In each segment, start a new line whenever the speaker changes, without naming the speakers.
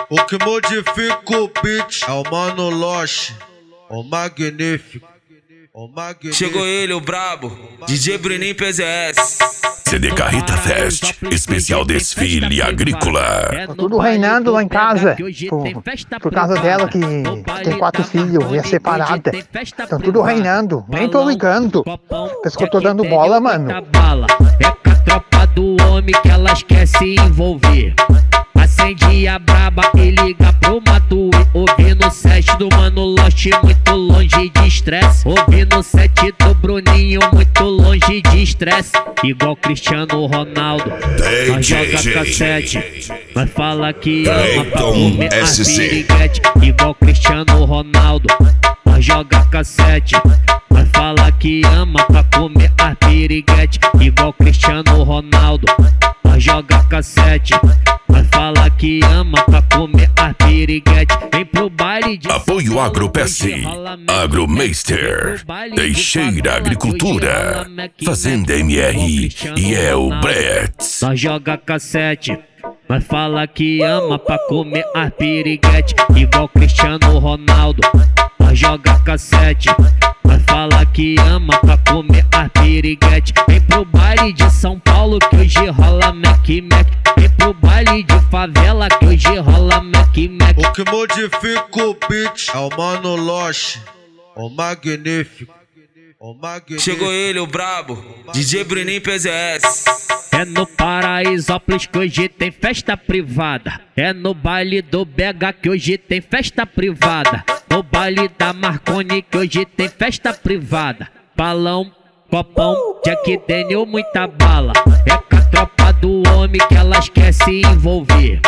O que modifica o beat é o Mano Loche, o magnífico, o magnífico.
Chegou ele, o brabo, DJ Bruninho PZS.
CD Carreta Fest, especial desfile agrícola.
Tá tudo reinando lá em casa, por causa dela que tem 4 filhos e é separada. Estão tudo reinando, nem tô ligando. Pensa que eu tô dando bola, mano.
É com a tropa do homem que elas quer se envolver. Acende a braba e liga pro Matue. Ouvindo o set do Mano Loche, muito longe de estresse. Ouvindo o set do Bruninho, muito longe de estresse. Igual Cristiano Ronaldo, nós joga cassete, mas fala que ama pra comer a piriguete. Igual Cristiano Ronaldo, nós joga cassete, mas fala que ama pra comer a piriguete. Igual Cristiano Ronaldo, nós joga cassete, mas fala que ama pra comer a piriguete. Vem pro baile de
Apoio AgroPSI, Agromeister, Teixeira Agricultura, Fazenda MR e El Bretz.
Nós joga cassete, mas fala que ama pra comer a piriguete. Igual Cristiano Ronaldo, nós joga cassete, mas fala que ama pra comer a piriguete. Vem pro baile de São Paulo que hoje rola Mac. Vem pro baile de favela que hoje rola Mac.
O que modifica o beat é o Mano Loche, o magnífico, o magnífico.
Chegou ele, o brabo, DJ Bruninho PZS.
É no Paraisópolis que hoje tem festa privada. É no baile do BH que hoje tem festa privada. No baile da Marconi que hoje tem festa privada. Balão, copão, Jack Daniel, muita bala. É com a tropa do homem que elas quer se envolver.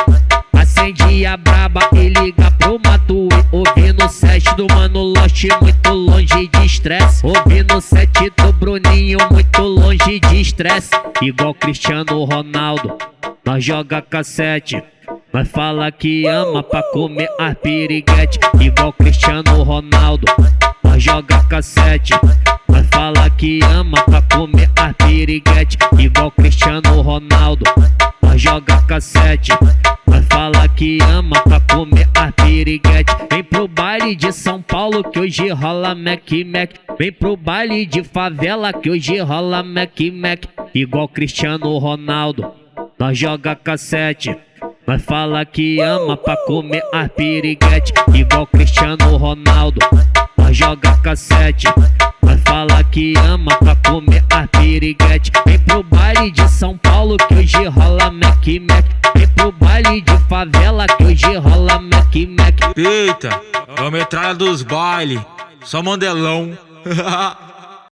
Acende a braba e liga pro Matue. Ouvindo o set do Mano Loche, muito longe de estresse. Ouvindo o set do Bruninho, muito longe de estresse. Igual Cristiano Ronaldo, nós joga cassete, mas fala que ama pra comer a piriguete. Igual Cristiano Ronaldo, nós joga cassete, mas fala que ama pra comer a piriguete. Igual Cristiano Ronaldo, nós joga cassete, mas fala que ama pra comer a piriguete. Vem pro baile de São Paulo que hoje rola Mac. Vem pro baile de favela que hoje rola Mac. Igual Cristiano Ronaldo, nós joga cassete, mas fala que ama pra comer a piriguete. Igual Cristiano Ronaldo, nós joga cassete, mas fala que ama pra comer a piriguete. Vem pro baile de São Paulo que hoje rola Mac. Vem pro baile de favela que hoje rola Mac.
Eita, é a metralha dos baile, só mandelão.